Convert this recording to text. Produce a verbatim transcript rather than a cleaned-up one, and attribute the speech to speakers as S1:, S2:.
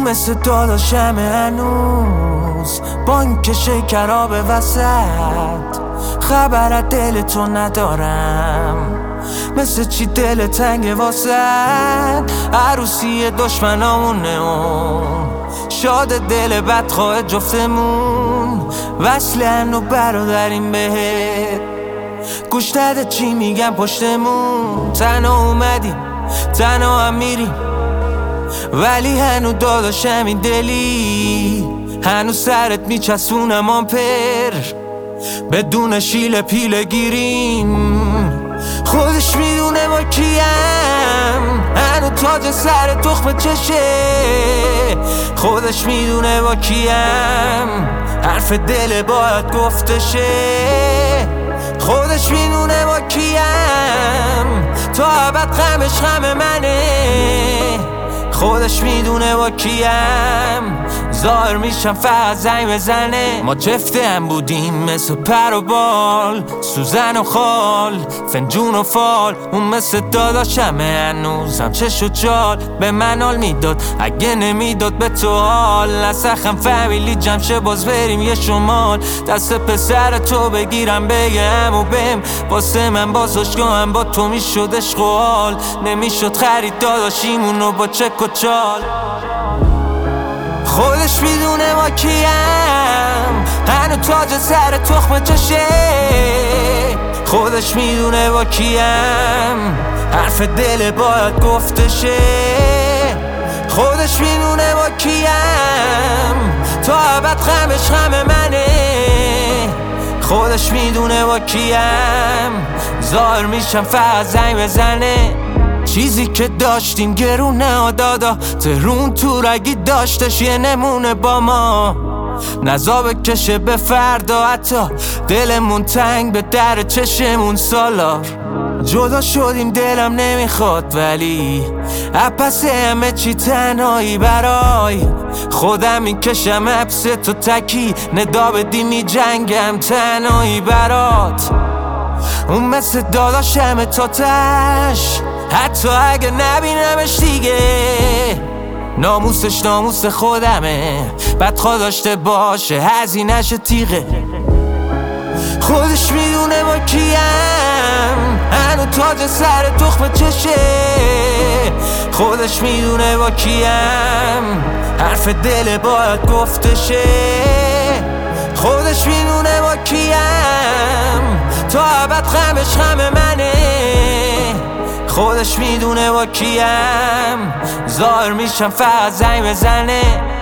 S1: مثل داداشم هنوز با اینکه شکراب وسط خبر از دل تو ندارم، مثل چی دل تنگ واسد عروسی دشمنامونه اون شاد دل بدخواه جفتمون وصلن و برادریم بهت گوش نده چی میگم پشتمون تنها اومدیم تنها هم میریم ولی هنو داداشم این دلی هنو سرت میچسبونم آمپر بدون شیل پیله گیریم خودش میدونه ما کیم هنو تاج سر تخم چشه خودش میدونه با کیم حرف دل باید گفتشه خودش میدونه با کیم تا ابد غمش غم منه خودش میدونه با کیم ظاهر میشم فقط زنگ بزنه ما جفته هم بودیم مثل پر و بال سوزن و خال فنجون و فال اون مثل داداشمه هنوزم چش و چال به من حال میداد اگه نمیداد به تو حال نسخم فامیلی جمشه باز بریم یه شمال دست پسر تو بگیرم بگم و بهم واسه من باز عشقم با تو میشد عشق و حال نمیشد خرید داداشیمونو با چک و چال خودش میدونه ما کیم هنو تاج سر تخم چشه خودش میدونه با کیم حرف دل باید گفتشه خودش میدونه با کیم تا ابد غمش غم منه خودش میدونه با کیم ظاهر میشم فقط زنگ بزنه چیزی که داشتیم گرونه دادا ترون تو رگی داشتش یه نمونه با ما نزا بکشه به فردا حتی دلمون تنگ به در چشمون سالار جدا شدیم دلم نمیخواد ولی اپس همه چی تنهایی برای خودم میکشم حبس تو تکی ندا بدی می جنگم تنهایی برات اون مثل داداشم تا تش حتی اگه نبینمش دیگه ناموسش ناموس خودمه بدخواه داشته باشه هزینه‌ش تیغه خودش میدونه با کیم هنو تاج سر تخم چشه خودش میدونه با کیم حرف دل باید گفتشه خودش میدونه با کیم تا ابد غمش غم منه خودش میدونه با کیم ظاهر میشم فقط زنگ بزنه